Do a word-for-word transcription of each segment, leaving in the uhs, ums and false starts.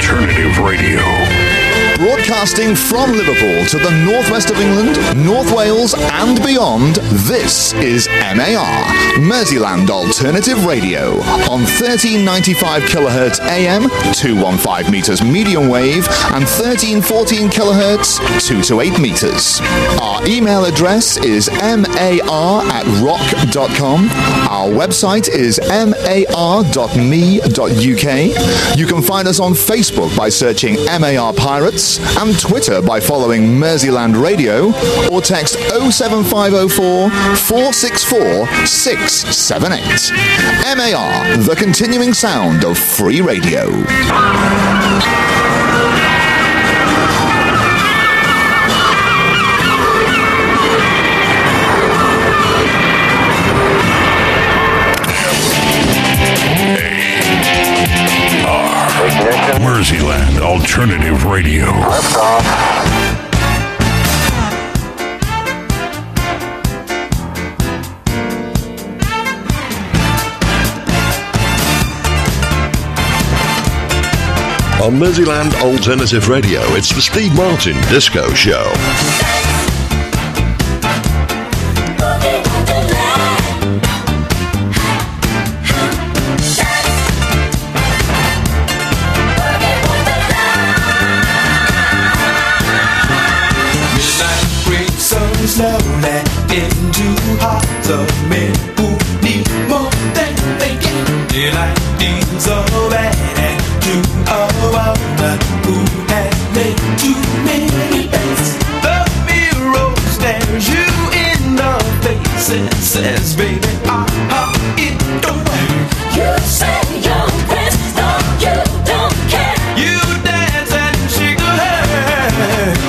Alternative Radio. Broadcasting from Liverpool to the northwest of England, North Wales and beyond, this is M A R, Merseyland Alternative Radio, on thirteen ninety-five kilohertz A M, two hundred fifteen meters medium wave, and thirteen fourteen kilohertz, two to eight meters. Our email address is mar at rock dot com. Our website is mar dot me dot u k. You can find us on Facebook by searching M A R Pirates, and Twitter by following Merseyland Radio, or text oh seven five oh four, four six four, six seven eight. M A R, the continuing sound of free radio. Merseyland Alternative Radio. On Merseyland Alternative Radio, it's the Steve Martin Disco Show. Slowly into hearts of men who need more than they get. Daylight needs a man and to a woman who has made too many bets. The mirror stares you in the face and says, baby, ah, it don't work. You say your best, no, you don't care. You dance and shake your hair.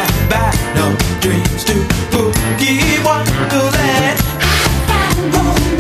Dreams to boogie wonderland. I find home.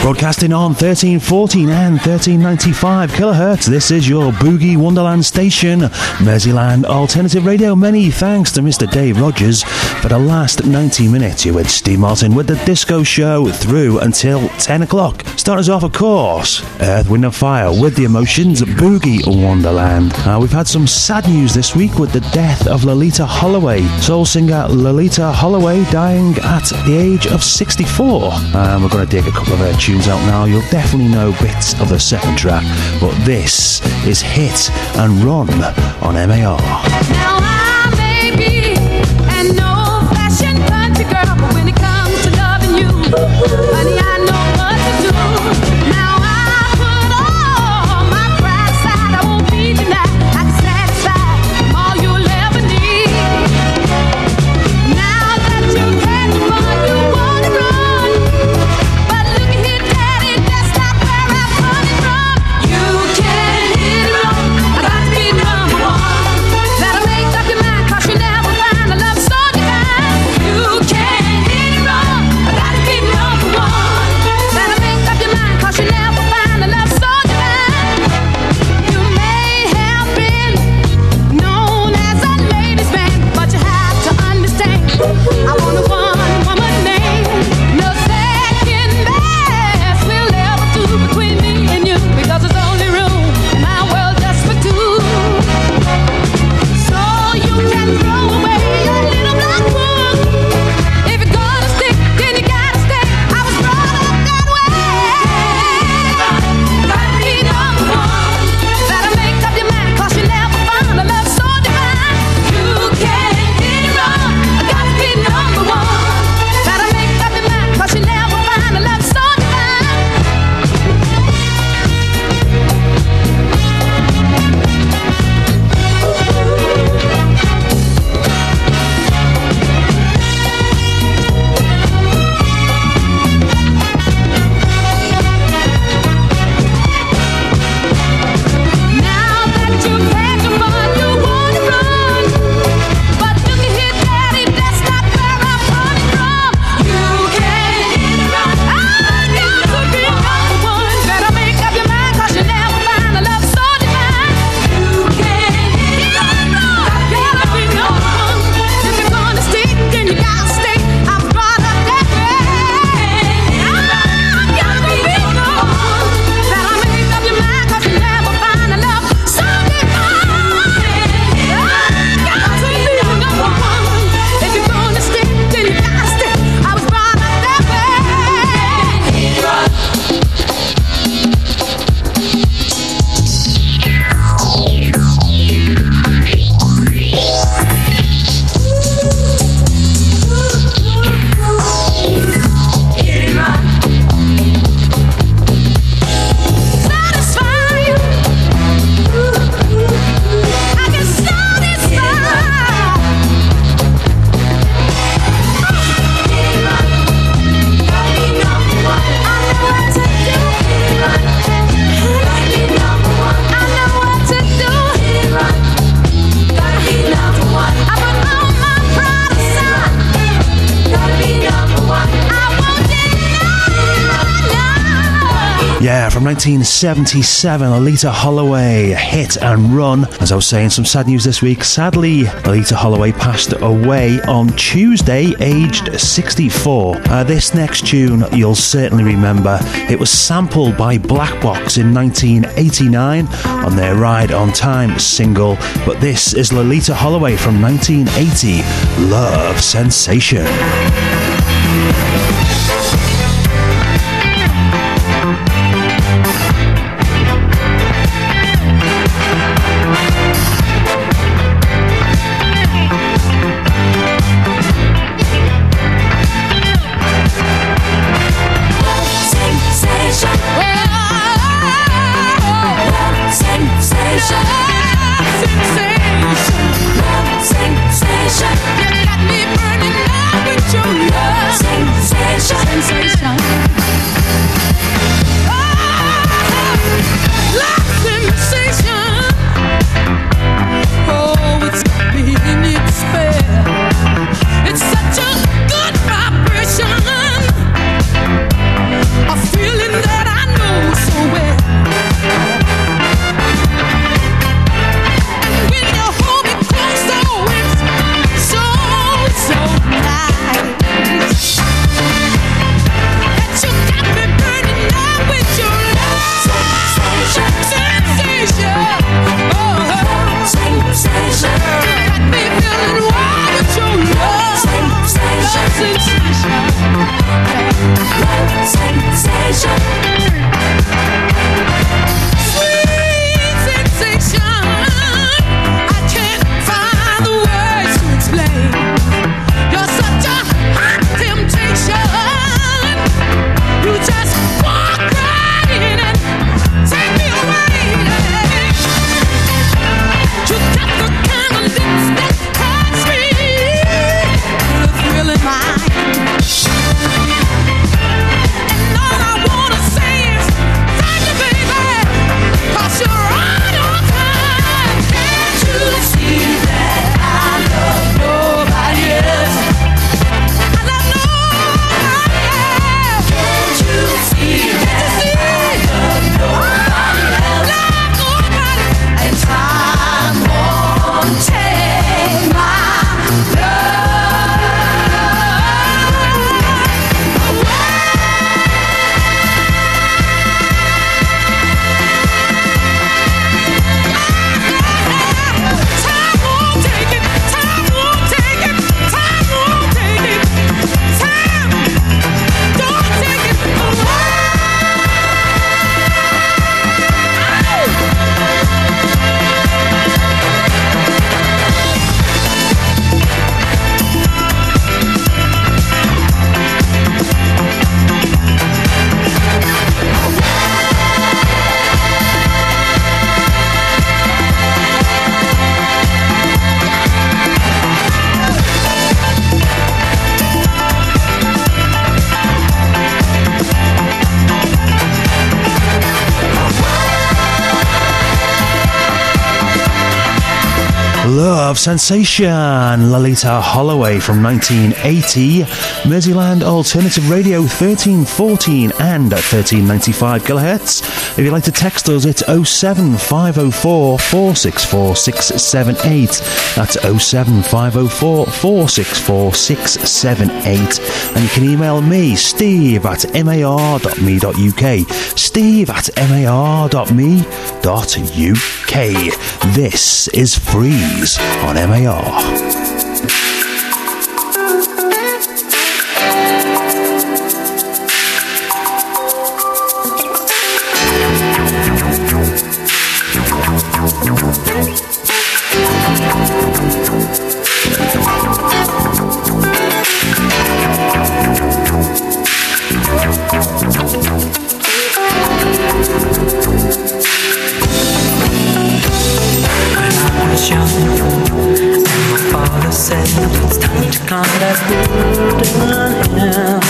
Broadcasting on thirteen fourteen and thirteen ninety-five kilohertz, this is your Boogie Wonderland station, Merseyland Alternative Radio. Many thanks to Mister Dave Rogers for the last ninety minutes. You're with Steve Martin with the Disco Show through until ten o'clock. Start us off, of course, Earth, Wind and Fire with the Emotions, Boogie Wonderland. Uh, we've had some sad news this week with the death of Loleatta Holloway. Soul singer Loleatta Holloway dying at the age of sixty-four. Um, we're going to dig a couple of her tunes out now. You'll definitely know bits of the second track, but this is Hit and Run on M A R. Now I may be an old-fashioned country girl, but when it comes to loving you, honey, I know what to do. Now I put all my pride aside. I won't be denied. I can satisfy all you'll ever need. Now that you've had to run, you want to run, but look at here, Daddy, that's not where I'm running from. You can hit it wrong. I got to be number one. That'll make up your mind, 'cause you never find a love so divine. You can hit it wrong. I got to be number one. That'll make up your mind, 'cause you never find a love so divine. You may have been known as a ladies' man, but you have to understand, I want a one-woman name. No second best will ever do between me and you, because there's only room in my world just for two. So you can throw away your little black book. If you're gonna stick, then you gotta stay. I was brought up that way. Gotta be number one. That'll make up your mind, 'cause you never found a love so divine. You can hit it wrong. I gotta be number one. That'll make up your mind, 'cause you never find a love so divine. Now that you've had to run, you want to run, but look at here, Daddy, that's not where I'm running from. You can hit it wrong. I got to be number one. Better make up your mind, 'cause you never find a love so divine. You can hit it wrong. Gotta be number one. If you're gonna stick, then you gotta stay. I was brought up that way. I gotta be number one. Better make up your mind, 'cause you never find a love so divine. I got to be number one. If you're gonna stick, then you gotta stay. I was brought up that way. Satisfy you. I can satisfy. Yeah, from nineteen seventy-seven, Loleatta Holloway, Hit and Run. As I was saying, some sad news this week. Sadly, Loleatta Holloway passed away on Tuesday, aged sixty-four. Uh, this next tune you'll certainly remember. It was sampled by Black Box in nineteen eighty-nine on their Ride on Time single. But this is Loleatta Holloway from nineteen eighty, Love Sensation. You got me burning up with your love. Love Sensation, Lolita Holloway from nineteen eighty. Merseyland Alternative Radio, thirteen fourteen and thirteen ninety-five kilohertz. If you'd like to text us, it's oh seven five oh four, four six four, six seven eight. That's oh seven five oh four, four six four, six seven eight. And you can email me, steve at mar dot me dot uk. Steve at mar dot me dot uk. This is Freeze on M A R. It's time to climb that golden hill.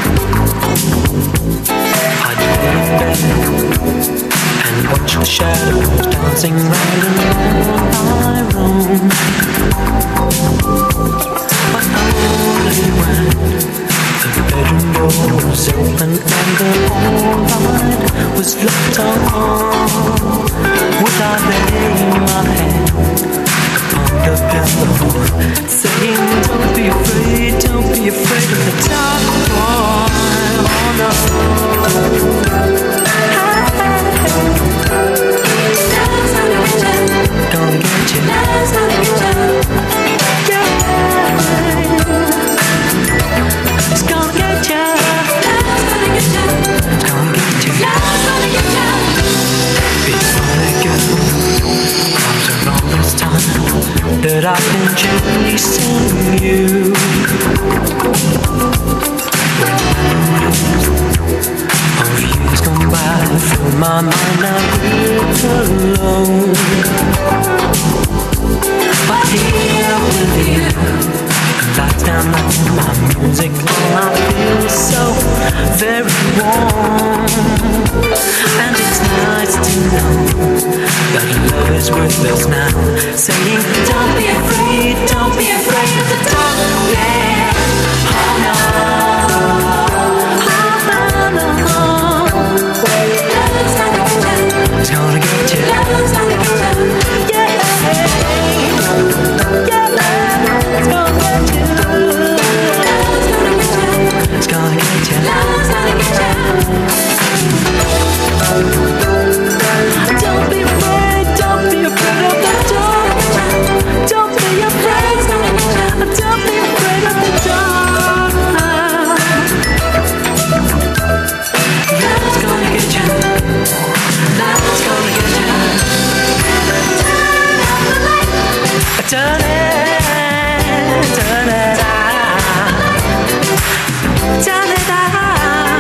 I'd lay in bed and watch the shadows dancing round and round my room. But only when the bedroom door was open and the whole light was left on would I lay my head on the pillow, saying, don't be afraid, don't be afraid of the dark. Oh, no. Gonna get you. Yeah. It's gonna get you. It's gonna get you. Before I go, after all this time that I've been chasing you, when memories of years gone by fill my mind, I feel alone. But here with you, the lights down like my music, and I feel so very warm. And it's nice to know that love is worth us now. Saying, don't be afraid, don't be afraid of the dark. Yeah, oh no, oh no, no, no. It's gonna get you. Yeah, yeah, it's gonna get you. It's gonna get you. Don't be afraid, don't be afraid of the dark. Don't be afraid, don't be afraid of the dark. Love's gonna get you. Love's gonna get you. Turn it, turn it on. Turn it on.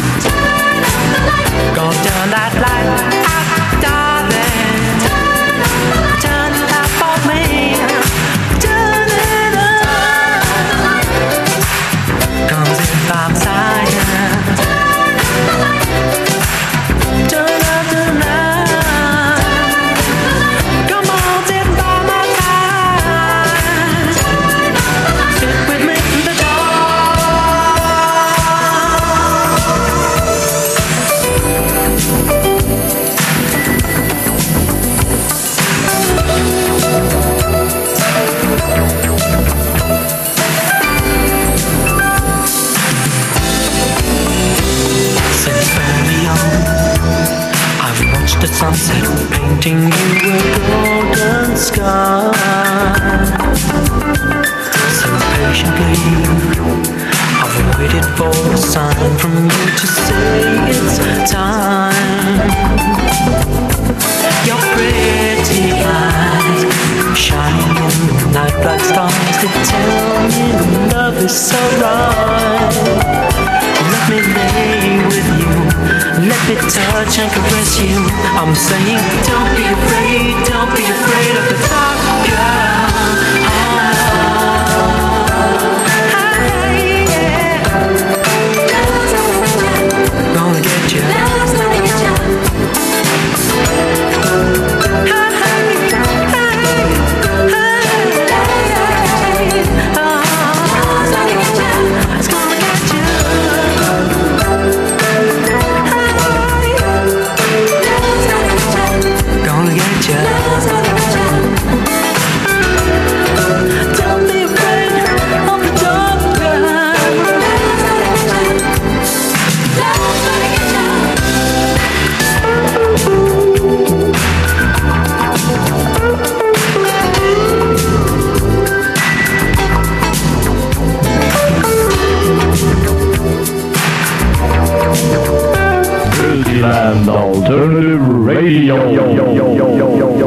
Gonna turn that light out, darling. Turn it up for me. Turn it on. 'Cause if I'm silent, turn up the night. Come on, sit by my side. Sit with me in the dark. Since early on, I've watched the sunset painting you a golden sky. So patiently, I've waited for a sign from you to say it's time. Your pretty eyes shining in the night like stars to tell me love is so right. Let me lay with you, let me touch and caress you. I'm saying, don't be afraid, don't be afraid of the dark, girl. Oh, hey, yeah. Gonna get you. Hey, hey, hey. Merseyland Alternative Radio.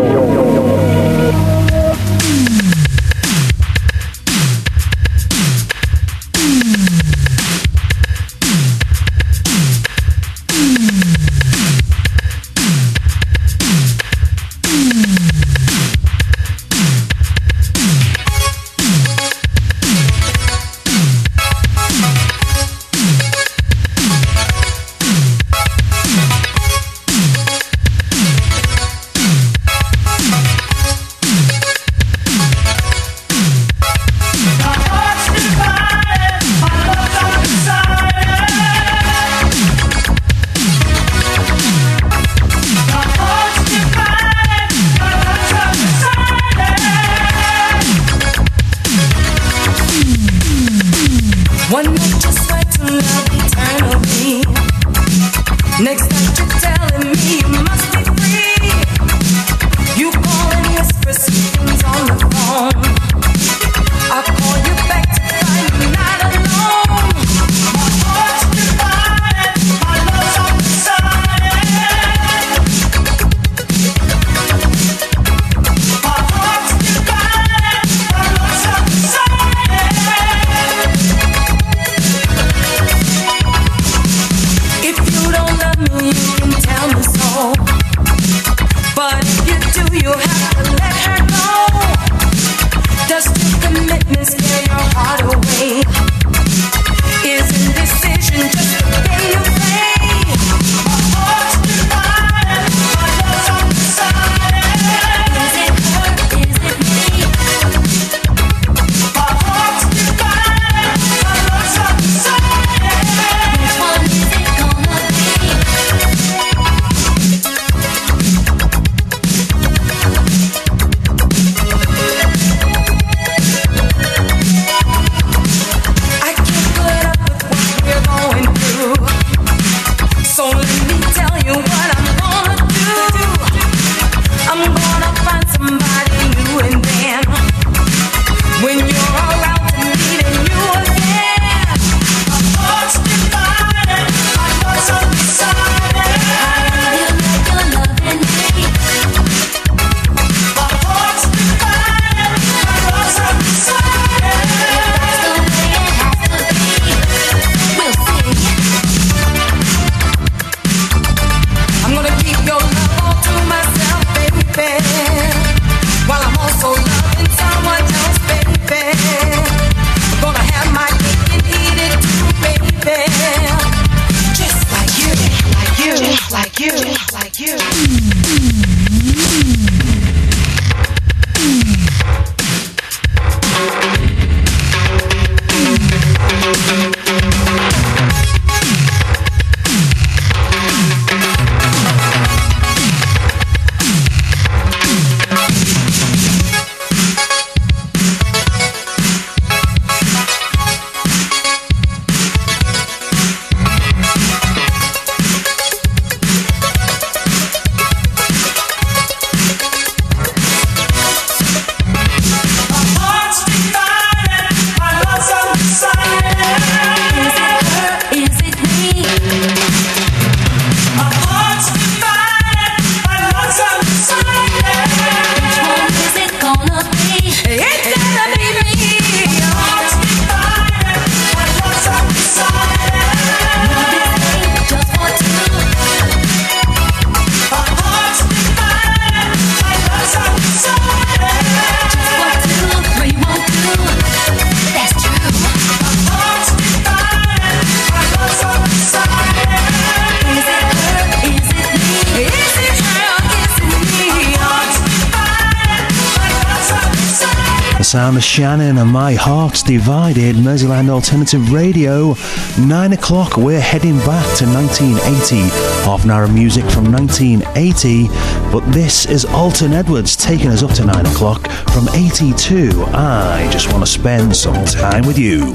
Sound of Shannon and My Heart's Divided, Merseyland Alternative Radio. Nine o'clock, we're heading back to nineteen eighty. Half an hour of music from nineteen eighty. But this is Alton Edwards taking us up to nine o'clock from eighty-two. I just want to spend some time with you.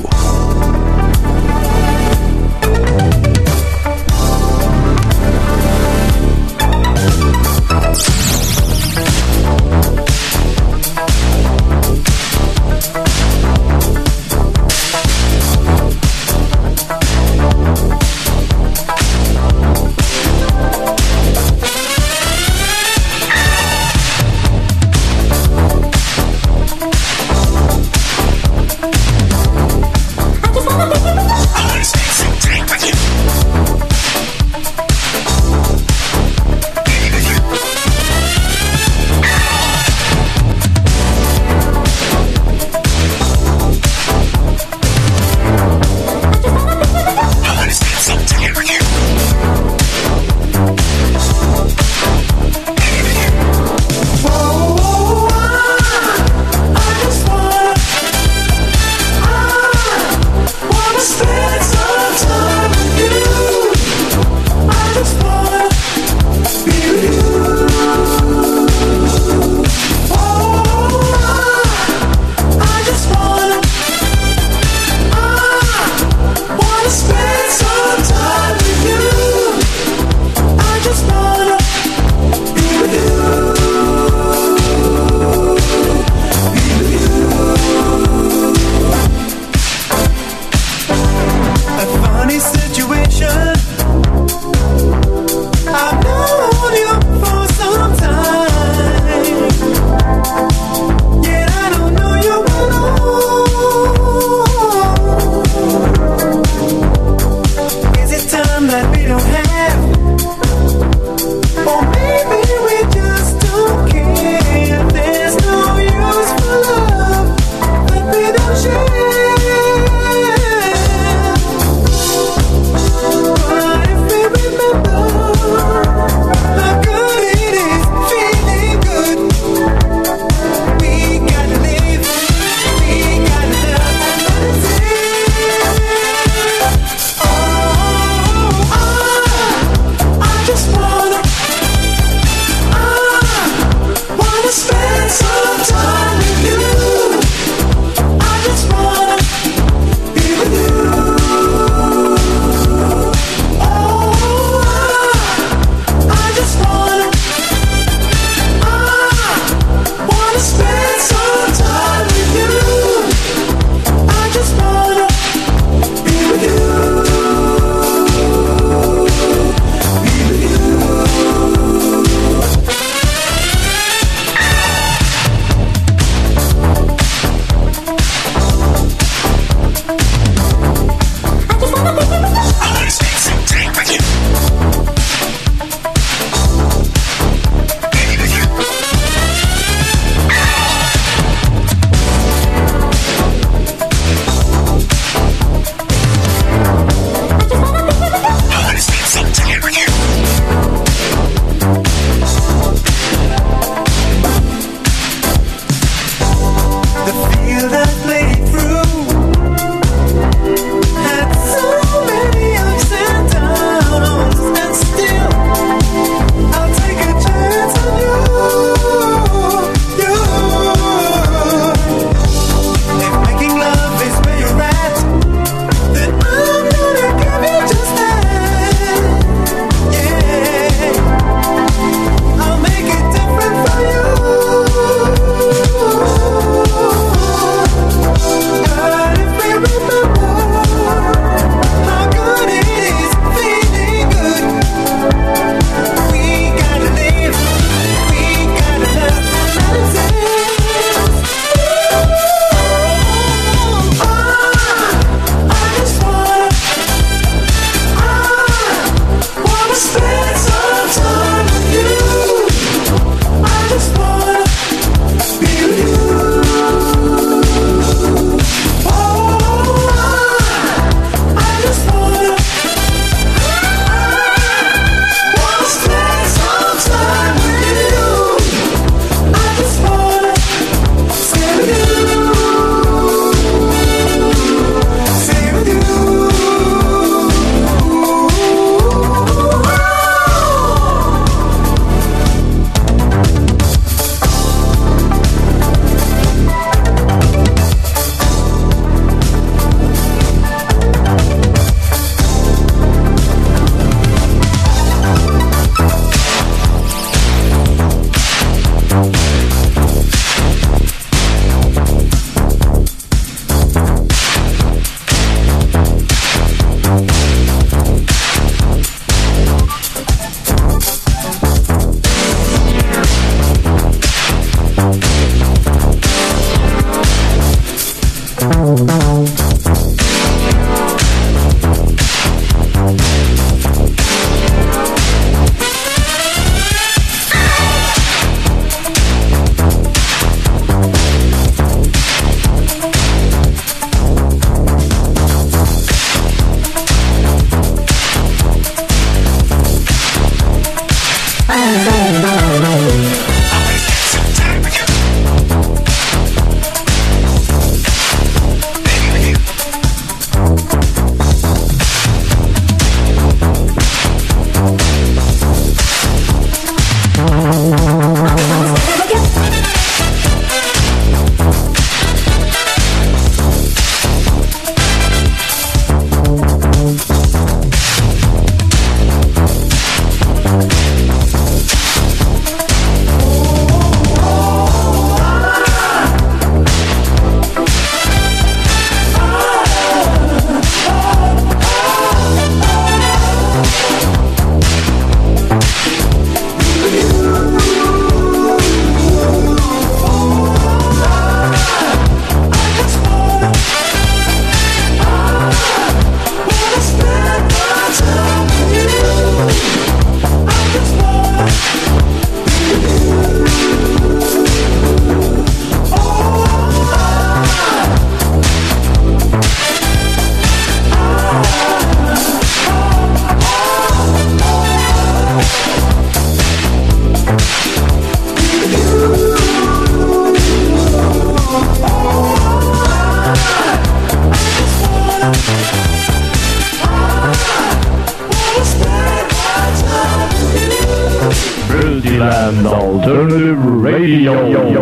Merseyland Alternative Radio.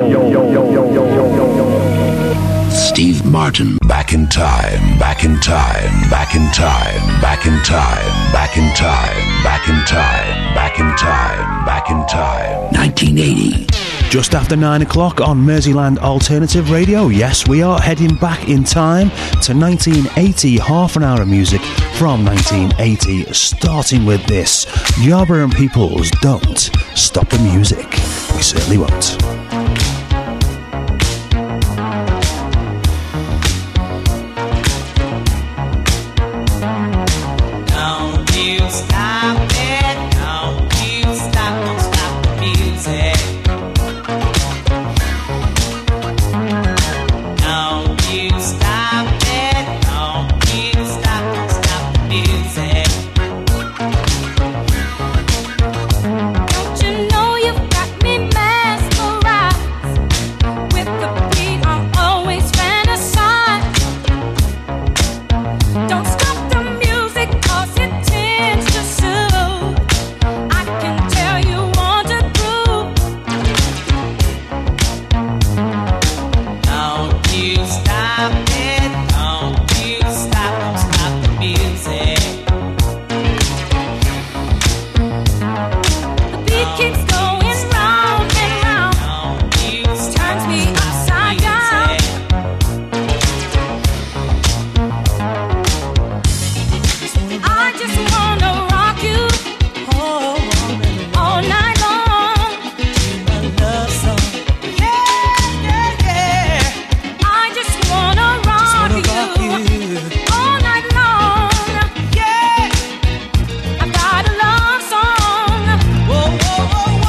Steve Martin. Back in time, back in time, back in time, back in time, back in time, back in time, back in time, back in time. nineteen eighty. Just after nine o'clock on Merseyland Alternative Radio. Yes, we are heading back in time to nineteen eighty, half an hour of music from nineteen eighty, starting with this. Yarborough and Peoples, Don't Stop the Music. We certainly won't. Don't you know you've got me oh, oh, oh.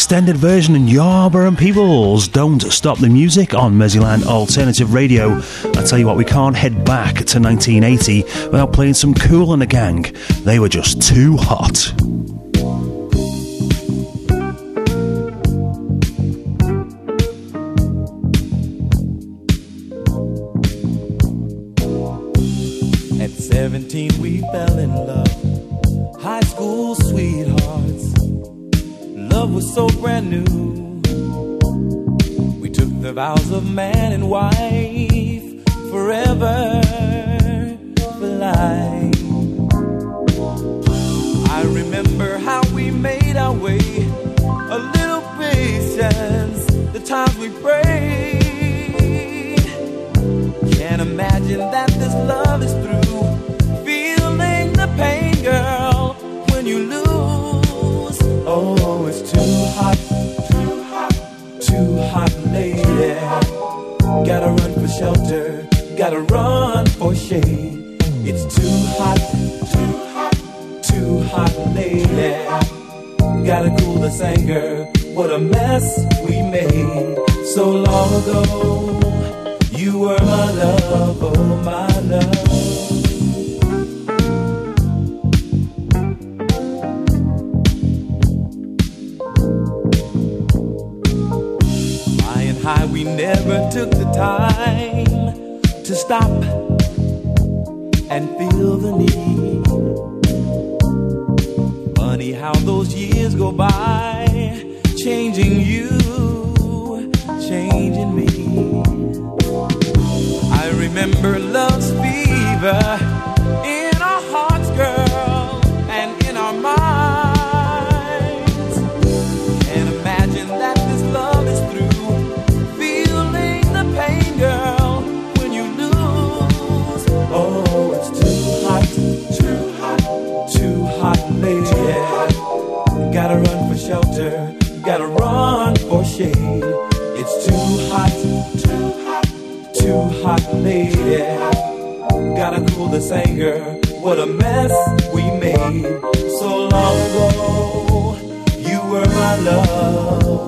extended version in Yarborough and Peebles. Don't Stop the Music on Merseyland Alternative Radio. I tell you what, we can't head back to nineteen eighty without playing some Kool and the Gang. They were just too hot. At seventeen we fell in love, high school sweethearts. Love was so brand new. We took the vows of man and wife, forever, for life. I remember how we made our way, a little patience, the times we prayed. Can't imagine that this love is through, feeling the pain, girl, when you lose. Oh, it's too hot, too hot, too hot, lady. Gotta run for shelter, gotta run for shade. It's too hot, too hot, too hot, lady. Gotta cool this anger, what a mess we made so long ago. You were my love, oh my love. Flying high, we never took the time to stop and feel the need. Funny how those years go by, changing you, changing me. I remember love's fever in our hearts, girl, and in our minds. Can't imagine that this love is through, feeling the pain, girl, when you lose. Oh, it's too hot, too hot, too hot, lady. Gotta run for shelter, gotta run for shade. It's too hot, too hot, too hot, lady. Gotta cool this anger, what a mess we made so long ago. You were my love.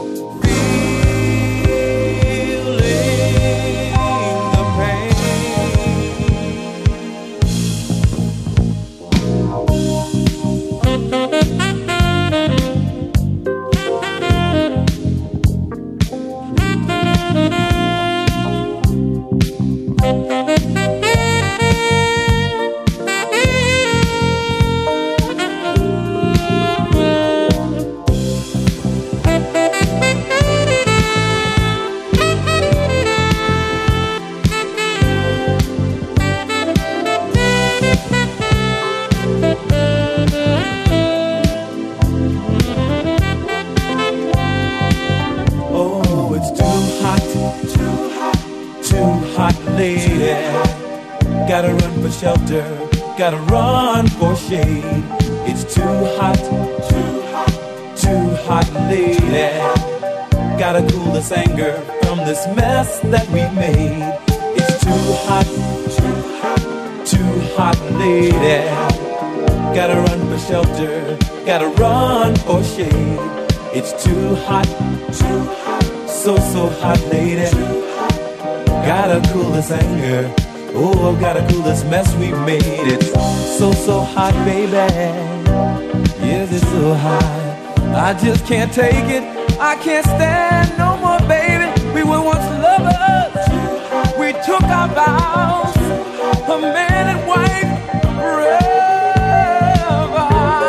Gotta run for shelter, gotta run for shade. It's too hot, too hot, too hot, lady. Gotta cool this anger from this mess that we made. It's too hot, too hot, too hot, lady. Gotta run for shelter, gotta run for shade. It's too hot, too hot, so, so hot, lady. Gotta cool this anger. Oh, I've gotta cool this mess we made. It's so, so hot, baby. Yes, it's so hot. I just can't take it. I can't stand no more, baby. We were once lovers. We took our vows, a man and wife forever.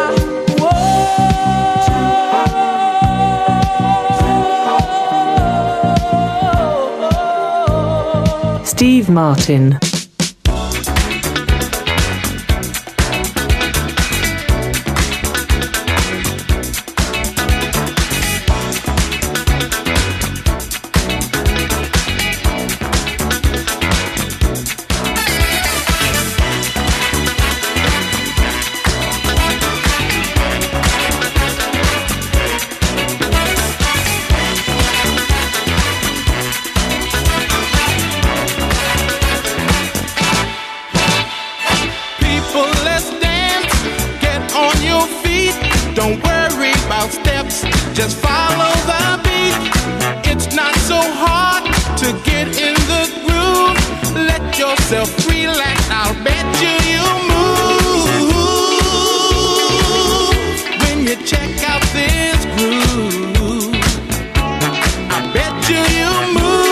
Whoa. Steve Martin. Just follow the beat. It's not so hard to get in the groove. Let yourself relax. I'll bet you you'll move when you check out this groove. I bet you you'll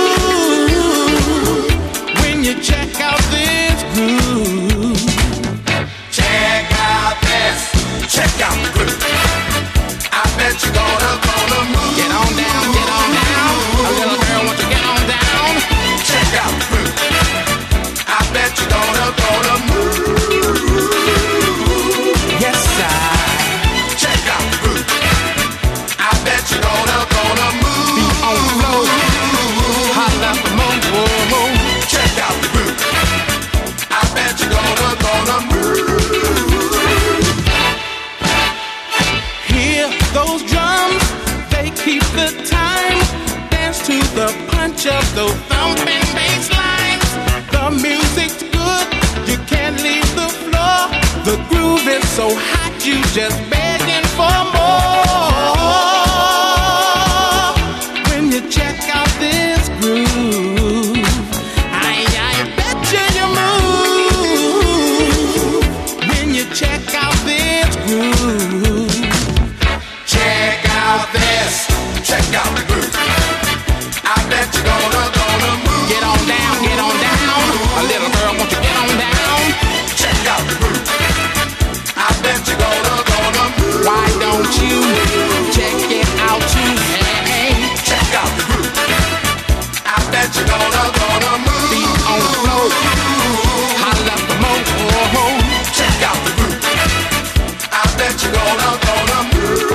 move when you check out this groove. Check out this, check out the groove. I bet you're gonna, gonna move. Get on down, get on down. A little girl, won't you get on down? Check out the groove. I bet you're gonna, gonna move. Yes, I. Check out the groove. I bet you're gonna, gonna move. Be on the floor. Holla for more. Whoa, whoa. Check out the groove. I bet you're gonna, gonna move. Hear those drums, they keep the time. Dance to the punch of those thumping bass lines. The music's good, you can't leave the floor. The groove is so hot, you just begging for more. When you check out this groove, I, I bet you you move. When you check out this groove. Check out this, check out the groove. I bet you're gonna, gonna move. Get on down, get on down. A little girl, won't you get on down? Check out the groove. I bet you're gonna, gonna move. Why don't you check it out too? Hey, Check out the groove. I bet you're gonna, gonna move. feet on the floor. Holla for more. Check out the groove. I bet you're gonna, gonna move.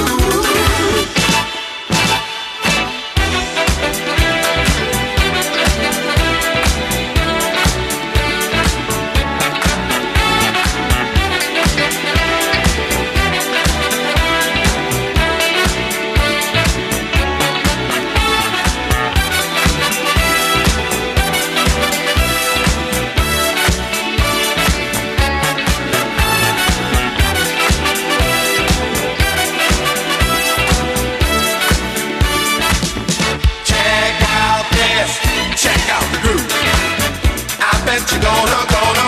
Check out this, check out the groove. I bet you're gonna, gonna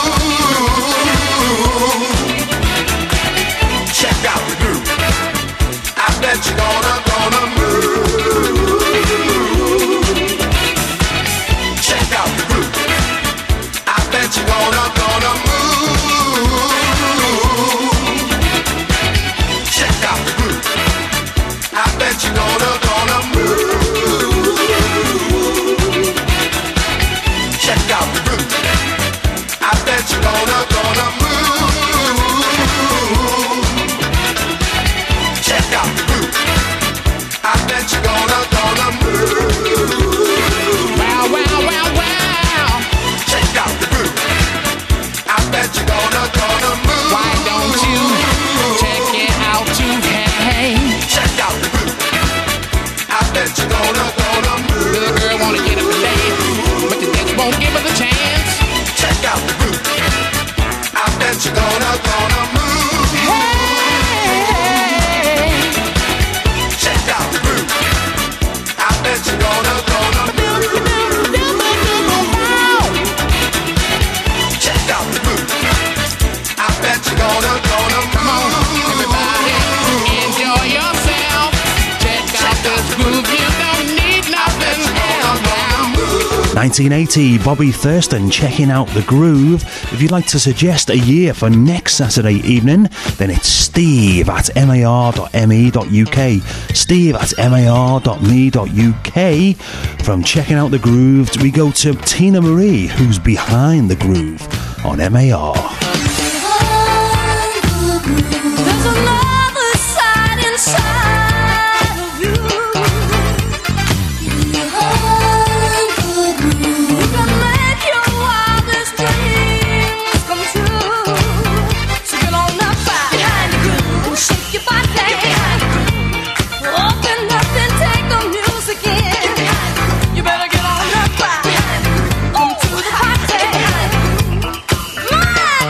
move. Check out the groove. I bet you're gonna, gonna move. Check out the groove. I bet you're gonna, gonna move. Check out the groove. I bet you're gonna, gonna move. Check out the groove. I bet you're gonna, gonna move. Check out the groove. I bet you're gonna, gonna move. Wow, wow, wow, wow. Check out the groove. I bet you're gonna, gonna move. Why don't you check it out too? Hey, Check out the groove. I bet you're gonna, gonna move. little girl wanna get up and dance, but the dance won't give her the chance. Check out the groove. I bet you're gonna, gonna move. Hey, Check out the groove. I bet you're gonna, gonna move. Check out the groove. I bet you're gonna, gonna come on, move. everybody, enjoy yourself. Check out this groove, you don't need nothing else now. nineteen eighty, Bobby Thurston checking out the groove. If you'd like to suggest a year for next Saturday evening, then it's steve at mar dot me dot uk. Steve at mar dot me dot uk. From checking out the groove, we go to Tina Marie, who's behind the groove on M A R. There's another side inside of you. Behind the groove, you can make your wildest dreams come true. So get on up behind the groove and shake your body. Open up and take the music in. You better get on up behind the groove. Come to the party. My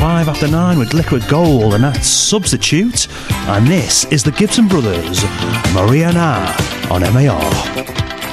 five after nine with Liquid Gold, and that's Substitute. And this is the Gibson Brothers, Mariana, on M A R.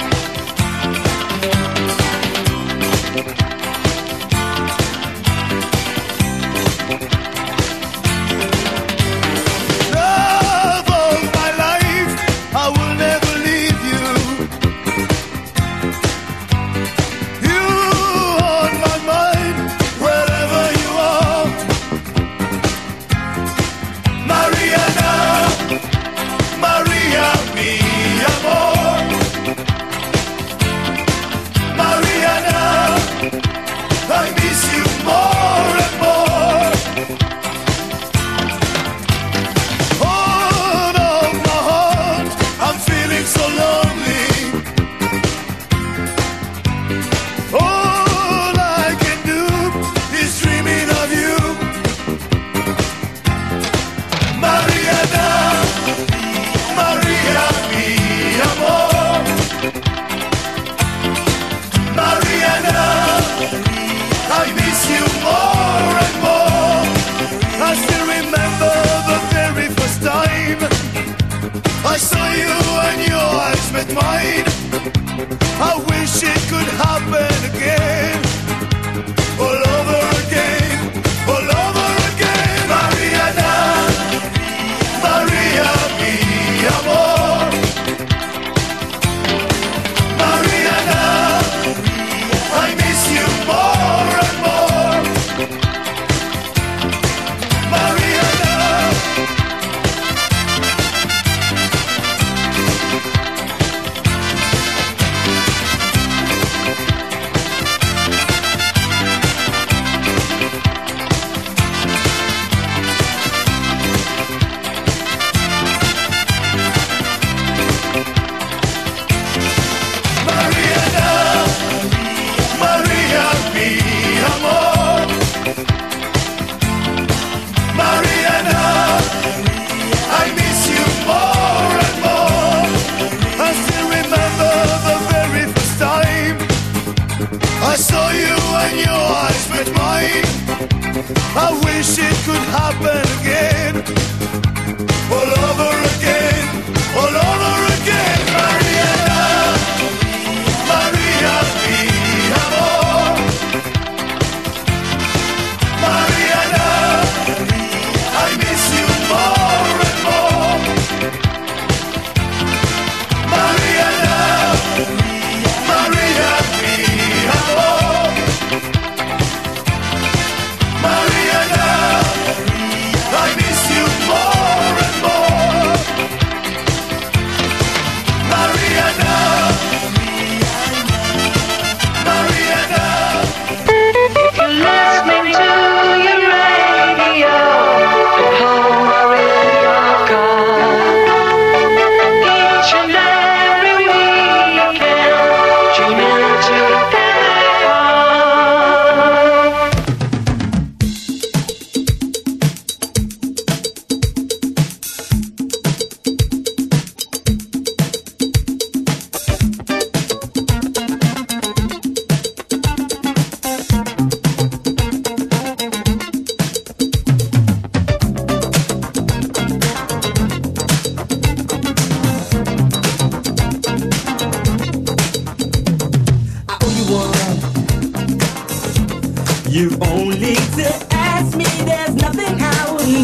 You only to ask me, there's nothing I wouldn't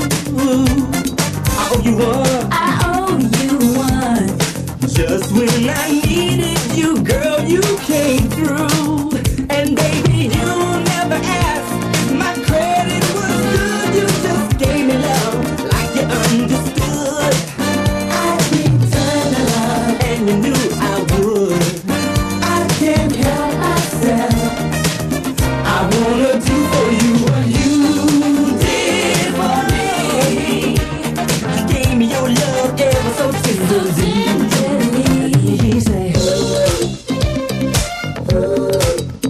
do. I owe you one. I owe you one. Just when I needed you, girl, you came through. And baby, you never asked. My credit was good. You just gave me love like you understood. I returned the love, and you knew I would. I can't help myself. I wanna do for you what you did for me. You gave me your love ever so tenderly. You say, ooh, ooh.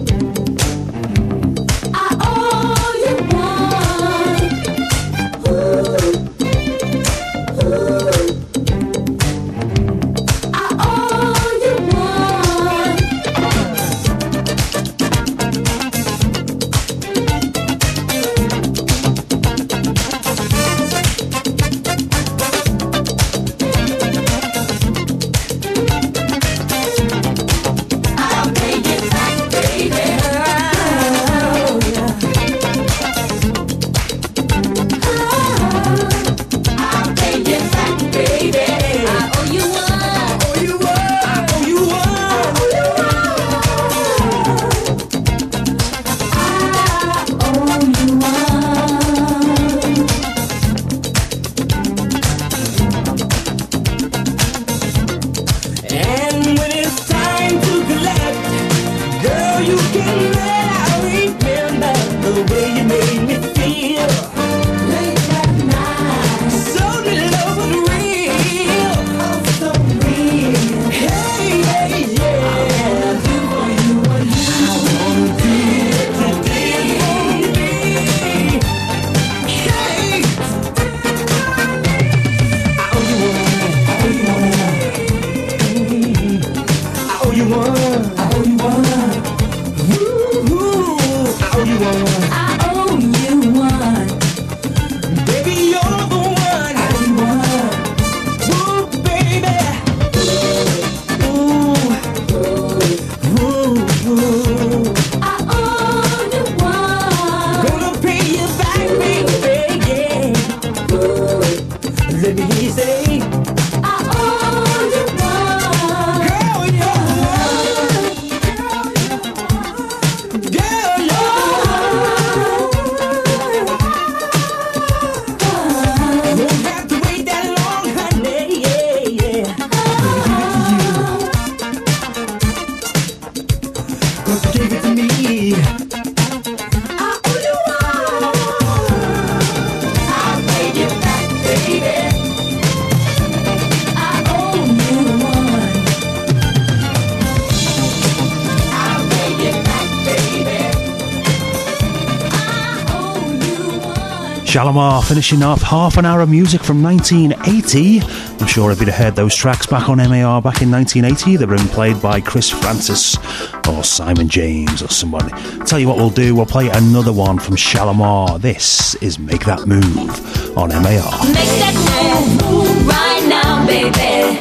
Shalimar finishing off half an hour of music from nineteen eighty. I'm sure if you'd have heard those tracks back on M A R back in nineteen eighty, they've been played by Chris Francis or Simon James or somebody. Tell you what we'll do, we'll play another one from Shalimar. This is Make That Move on M A R. Make that move, move right now, baby.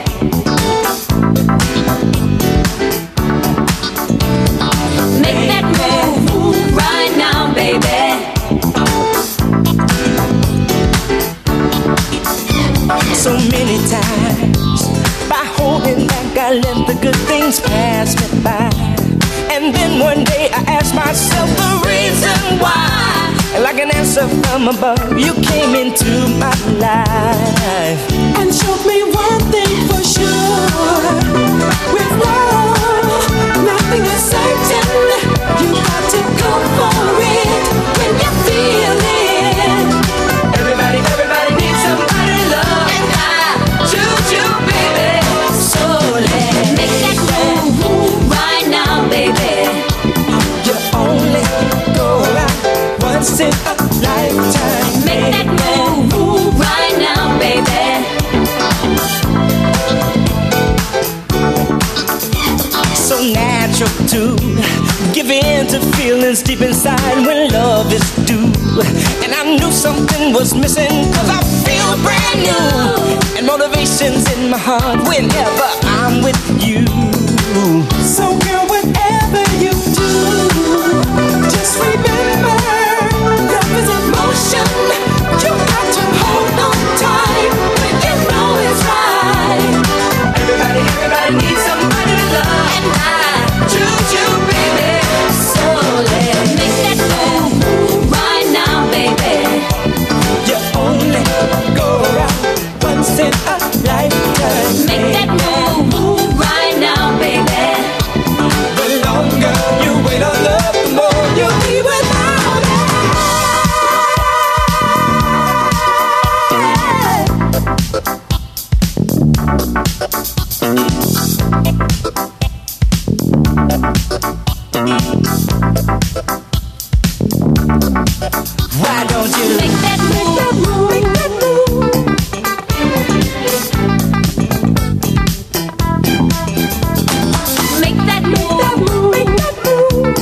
Make that move, move right now, baby. So many times, by holding back, I let the good things pass me by. And then one day I asked myself the reason why. And like an answer from above, you came into my life and showed me one thing for sure. With love, nothing is certain. You got to go for it when you feel it. Everybody, everybody needs somebody to love. Choose you, baby. So let's make that move, move right now, baby. You only go around once in a lifetime. Make that move, move right now, baby. So natural to give in to feelings deep inside when love is due. And I knew something was missing, cause I feel brand new. And motivation's in my heart whenever I'm with you. So girl, whatever you do, just remember, love is emotion. You got to hold on tight when you know it's right. Everybody, everybody needs somebody to love. And I choose you, baby. So let's make that move, move right now, baby. You only go around once in a lifetime. Make that move, move right now, baby. The longer you wait on love, the more you'll be without it. Why don't you make that move, make that move? Make that move, make that move.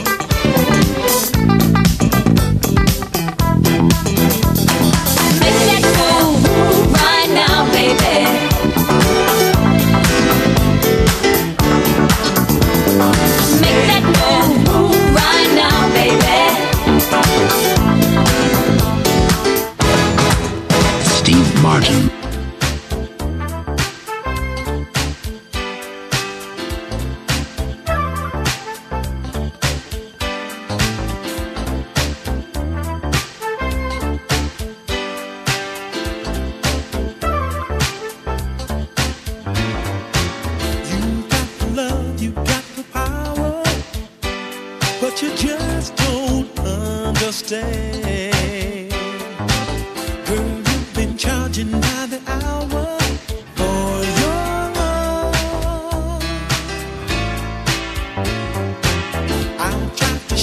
Make that move, move right now, baby. Make that move, move right now, baby. Steve Martin. You just don't understand. Girl, you've been charging by the hour for your love.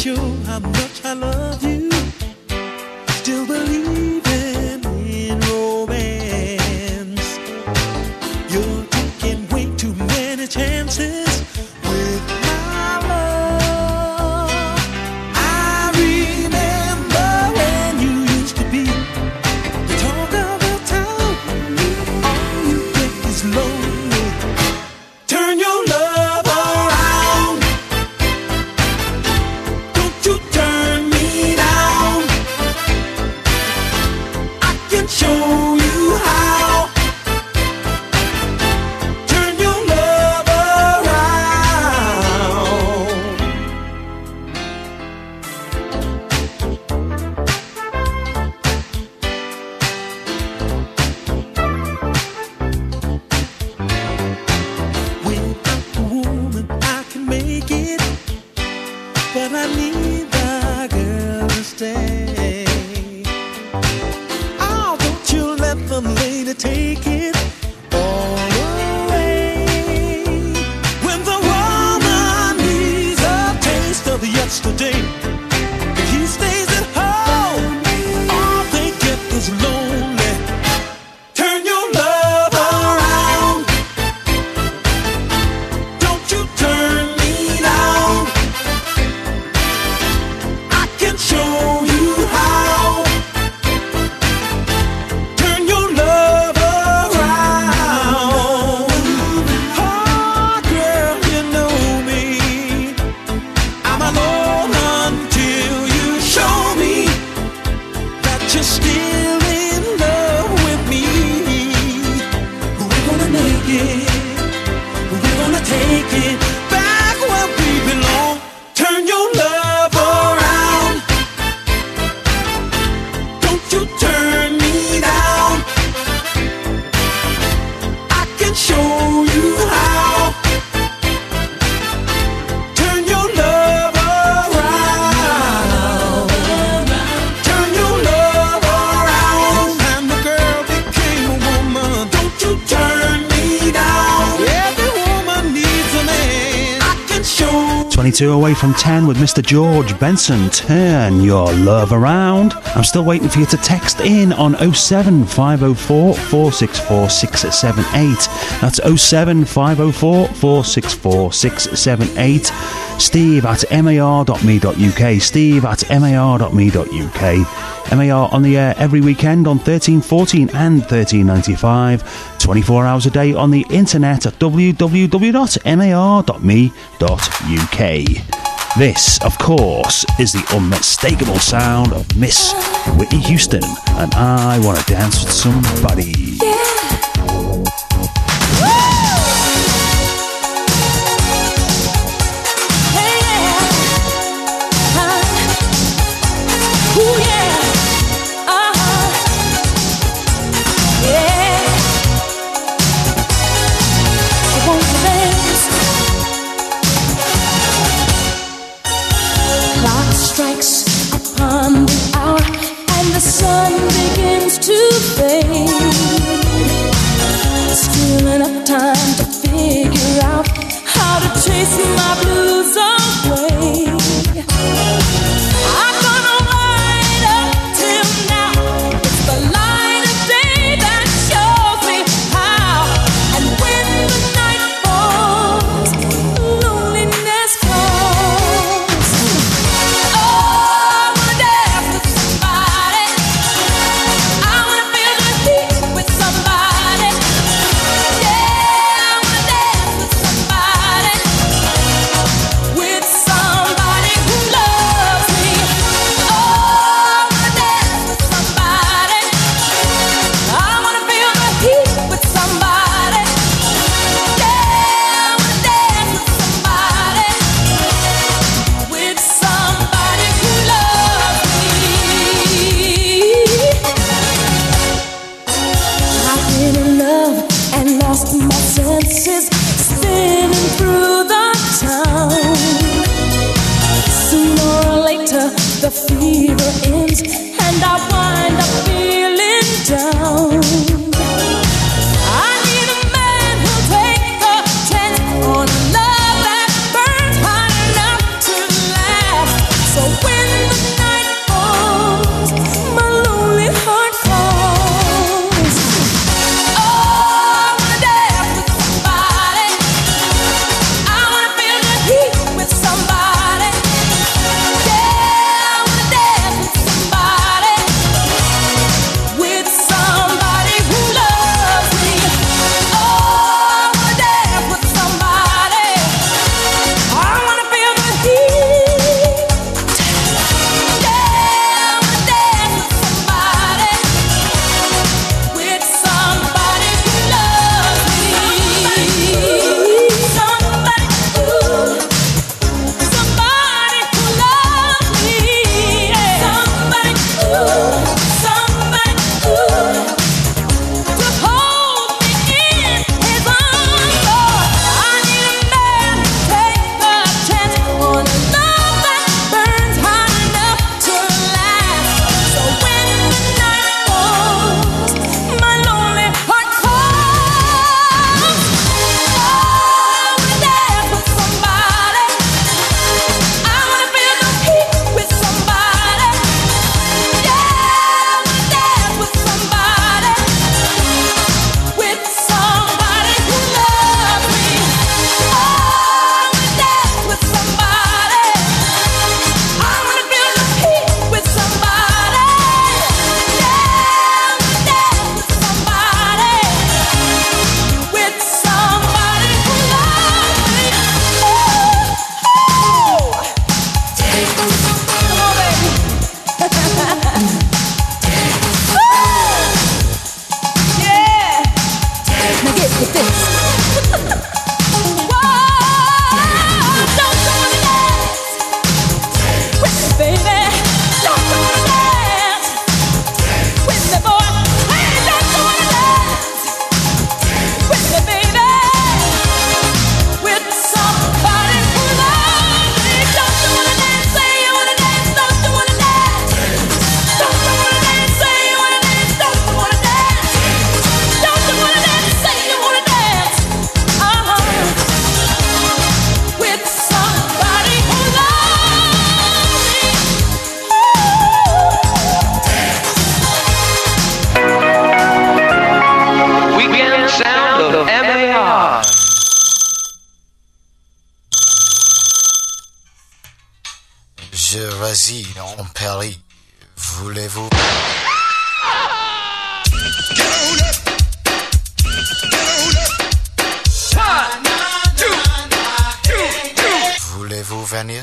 show how much I love you. Still believing in romance. You're taking way too many chances with my love. I remember when you used to be the talk of the town. All you get is lonely. Turn your love around. Don't you turn me down. I can show you how. Turn your love around. Without a woman, I can make it, but I need the girl to stay. Oh, don't you let the lady take it all away. When the woman needs a taste of yesterday, if he stays at home, all they get is lonely. Turn your love around. Don't you turn me down. I can show you how. Turn your love around. Oh, girl, you know me. I'm alone until you show me that you're still in love with me. We're gonna make it. We're gonna take it back where we belong. Turn your love around. Don't you turn me down. I can show you how. Turn your love around. Turn your love around. And the girl became a woman. Don't you turn me down. Every woman needs a man. I can show. twenty-two away from ten with Mister George Benson. Turn your love around. I'm still waiting for you to text in on oh seven five oh four, four six four, six seven eight. That's oh seven five oh four, four six four, six seven eight. Steve at mar.me.uk. Steve at mar.me.uk. M A R on the air every weekend on thirteen fourteen and thirteen ninety-five. twenty-four hours a day on the internet at w w w dot mar dot me dot u k. This, of course, is the unmistakable sound of Miss Whitney Houston, and I Want to Dance with Somebody. Clock strikes upon the hour and the sun begins to fade. Still enough time to figure out how to chase my blues away. I'm gonna ride up till now. It's the light of day that shows me how. And when the night falls, loneliness calls. Oh, I wanna dance with somebody. I wanna feel the heat with somebody. Yeah, I wanna dance with somebody. With somebody who loves me. Oh, I wanna dance with somebody. I wanna feel the heat with somebody. Yeah, I wanna dance with somebody. With somebody who loves me. I've been in love and lost my senses, spinning through the town. Sooner or later, the fever ends, and I wind up feeling down. I need a man who'll take the chance on a love that burns hot enough to last. So Je réside en Paris. Voulez-vous... Voulez-vous venir?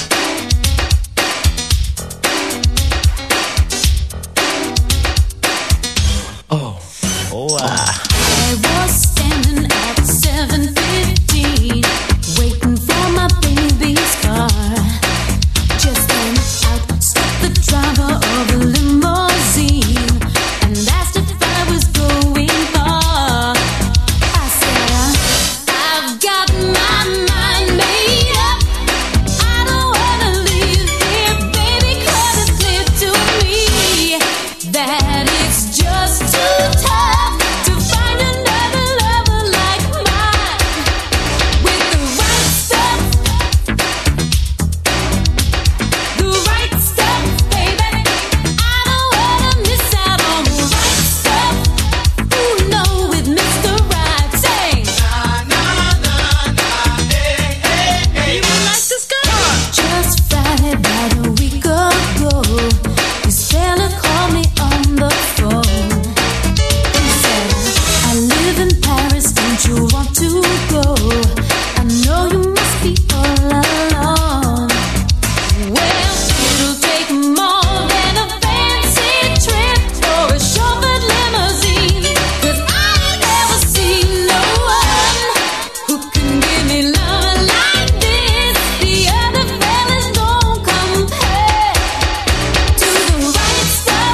Oh, oh, ah. I was standing at seven fifteen, waiting for my baby's car. Just then out stepped the driver of a limousine and asked if I was going far. I said, I've got my mind made up. I don't wanna leave here, baby, 'cause it's clear to me that it's just too tough to find another lover like mine with the right stuff, the right stuff, baby. I don't wanna miss out on the right stuff. Ooh, no, with Mister Right. Say, na na na na, hey hey hey. You like this guy? Just Friday, about a week ago, this fella called me on the phone. He said, I live in Paris, don't you want to go? I know you must be all alone. Well, it'll take more than a fancy trip or a chauffeured limousine, 'cause I ain't never seen no one who can give me love like this. The other fellas don't compare to the right stuff,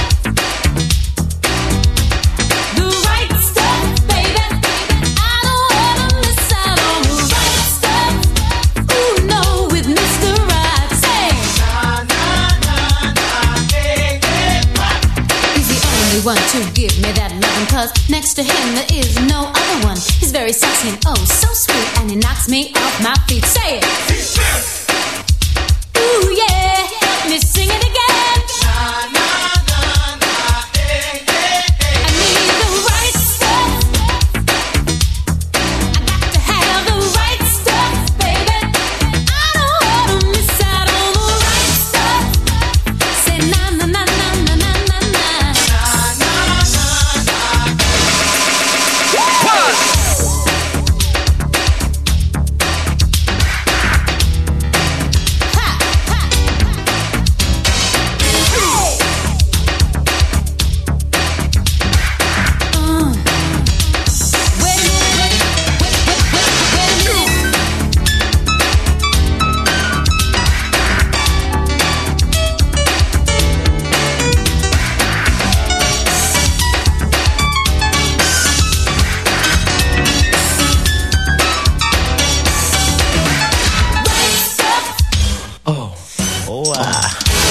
the right stuff, baby. I don't wanna miss out on the right stuff. Ooh, no, with Mister Right. Say, na na na na, hey hey. He's the only one to give me that loving, 'cause next to him there is no other one. He's very sexy and oh so sweet, and he knocks me off my feet. Say it. Ooh yeah, help me sing it again. Na na na na, hey hey hey. I need the right stuff. I got to have the right stuff, baby. I don't wanna miss out on the right stuff. Say na na na na na na na na. Na na na na. Oh, oh, ah.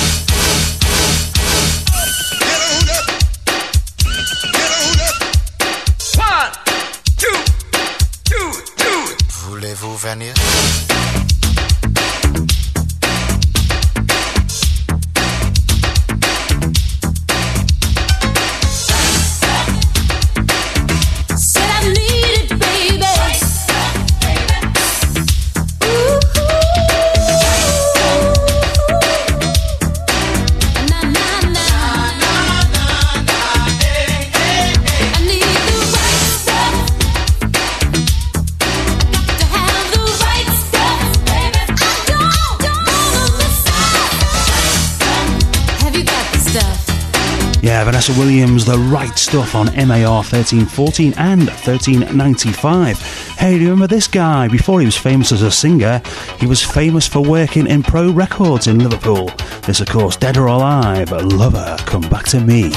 Voulez-vous venir? Said I need it, baby. Ooh, na na na. I need the right stuff. I got to have the right stuff, baby. I don't, don't wanna miss out. Have you got the stuff? Yeah, Vanessa Williams, The Right Stuff on M A R thirteen fourteen and thirteen ninety-five. Hey, do you remember this guy? Before he was famous as a singer, he was famous for working in Pro Records in Liverpool. This, of course, Dead or Alive, Lover, Come Back to Me.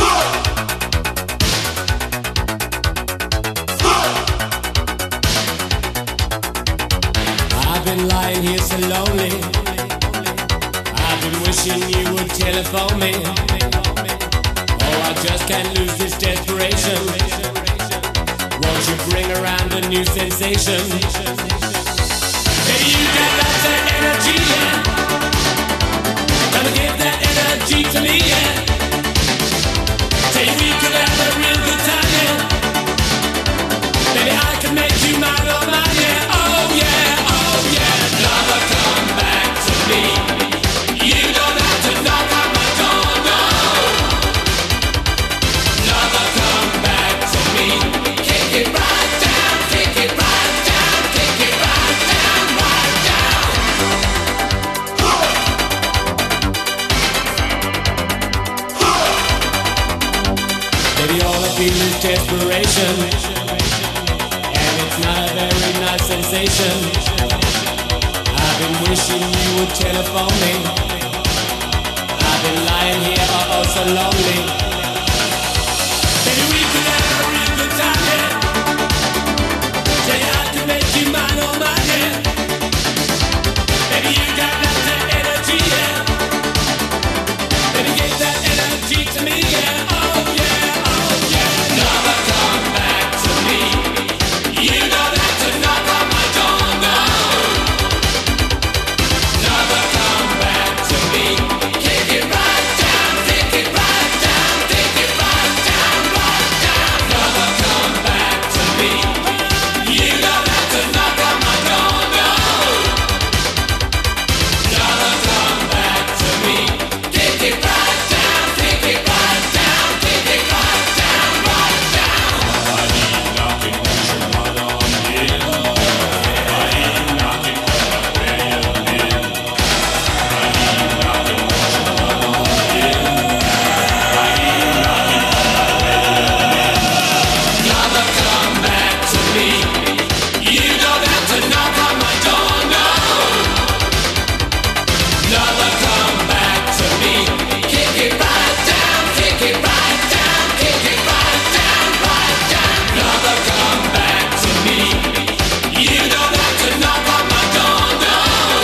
I've been lying here so lonely. I've been wishing you would telephone me. Oh, I just can't lose this desperation. Won't you bring around a new sensation? Baby, you got lots of energy, yeah. Come and give that energy to me, yeah. Say we could have a real good time, yeah. Baby, I can make you mine, oh mine, yeah. Oh yeah, oh yeah. Lover, come back to me. feel is desperation, and it's not a very nice sensation. I've been wishing you would telephone me. I've been lying here oh, oh so lonely. Maybe we could have a real good time, yeah. Tell you I can make you mine, oh mine, yeah. Maybe you got lots of energy, yeah. Baby, give that energy to me, yeah. Oh yeah, oh yeah. Never come back to me. You don't have to knock on my door, no. Never come back to me. Kick it right down, kick it right down, kick it right down, right down. Never come back to me. You don't have to knock on my door, no. Never come back to me. Kick it right down, kick it right down, kick it right down, right down. I ain't knocking on your mother on the hill. I ain't knocking on where you live. I ain't knocking on your mother on the hill. I ain't knocking on where you live. Never come back to me. You don't have to knock on my door, no. Never come back to me. Kick it right down, kick it right down, kick it right down, right down. Never come back to me. You don't have to knock on my door, no.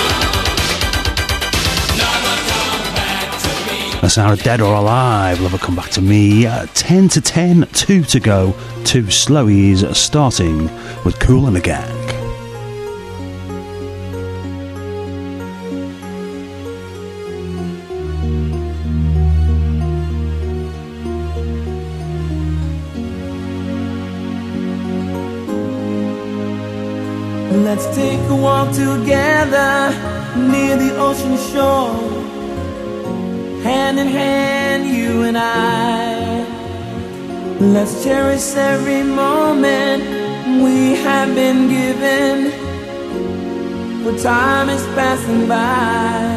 Never come back to me. That's our Dead or Alive. Love will come back to me. Uh, ten to ten, two to go. Two slowies starting with Kool and the Gang. Let's take a walk together near the ocean shore, hand in hand, you and I. Let's cherish every moment we have been given, for time is passing by.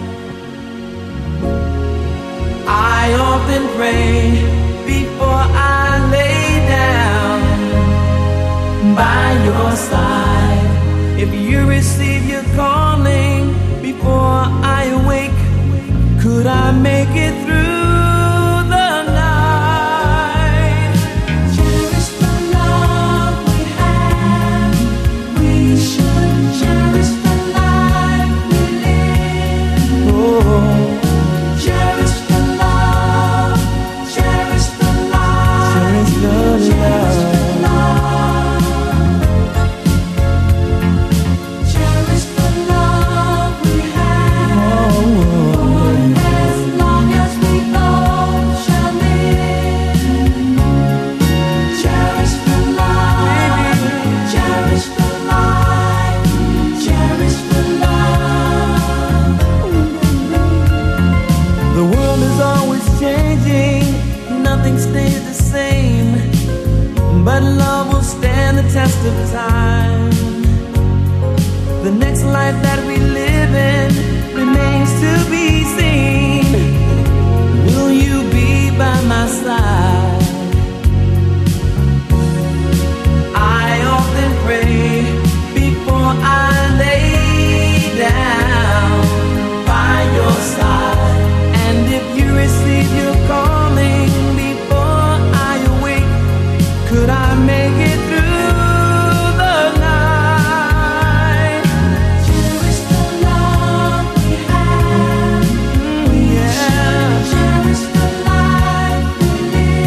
I often pray before I lay down by your side. If you receive your calling before I awake, could I make it through the night? Cherish the love we have. We should cherish the life we live. Oh, cherish the love, cherish the love, cherish the love. Stays the same, but love will stand the test of time. The next life that we live in remains to be seen. Will you be by my side? I often pray before I lay down by your side, and if you receive your calling, could I make it through the night? Cherish the love we have. Mm, yeah. Cherish the life we live.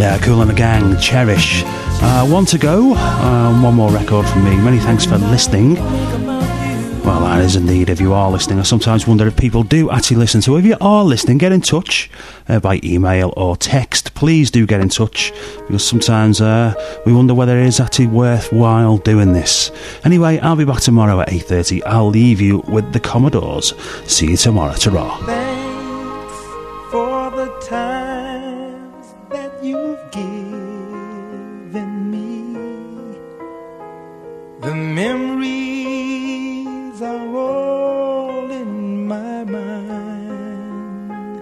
Yeah, Kool and the Gang, Cherish. Uh, one to go, um, one more record from me. Many thanks for listening. Well, that is indeed, if you are listening. I sometimes wonder if people do actually listen. So if you are listening, get in touch uh, by email or text. Please do get in touch, because sometimes uh, we wonder whether it is actually worthwhile doing this. Anyway, I'll be back tomorrow at eight thirty. I'll leave you with the Commodores. See you tomorrow. Ta-ra. Thanks for the times that you've given me. The memories are all in my mind.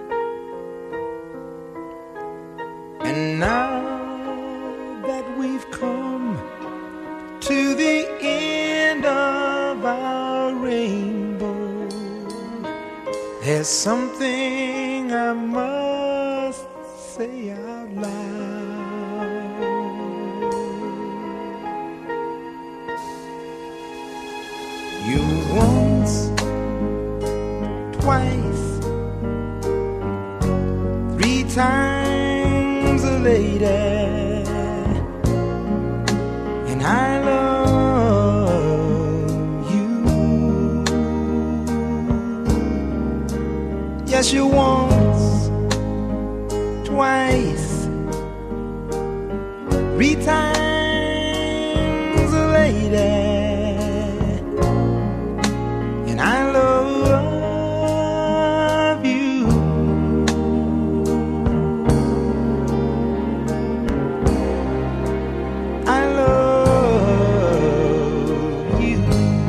And now that we've come to the end of our rainbow, there's something I must say out loud. You once, twice, three times a lady, and I love you. Yes, you once, twice, three times a lady, and I love you. I love you.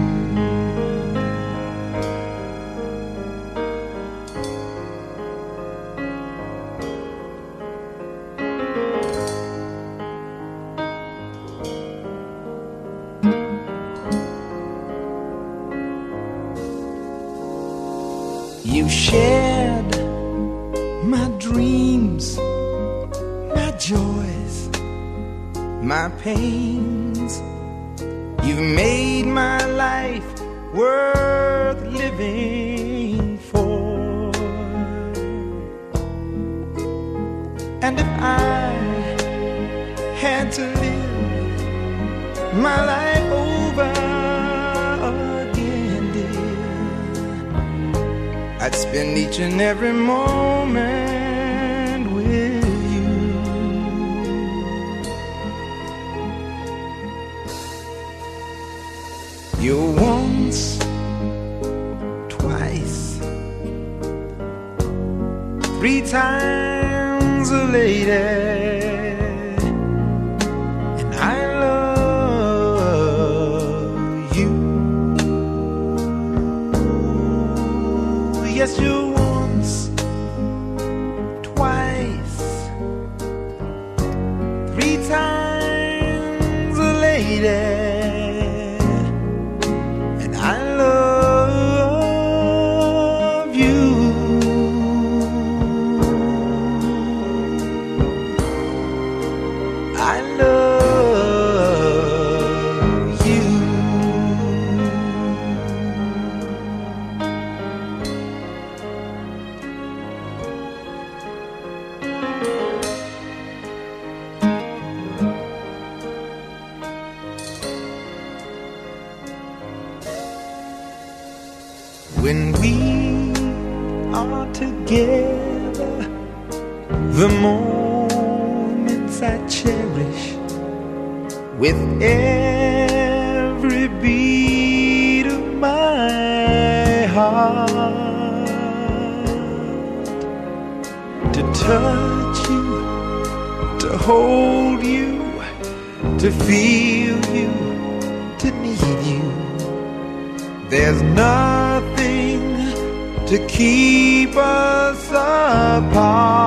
You shared my dreams, my joys, my pains. You've made my life worth living for. And if I had to live my life over again, dear, I'd spend each and every moment with you. You're once, twice, three times a lady, and I love you. Yes, you're once, twice, three times a lady. When we are together, the moments I cherish with every beat of my heart. To touch you, to hold you, to feel you, to need you. There's nothing to keep us apart.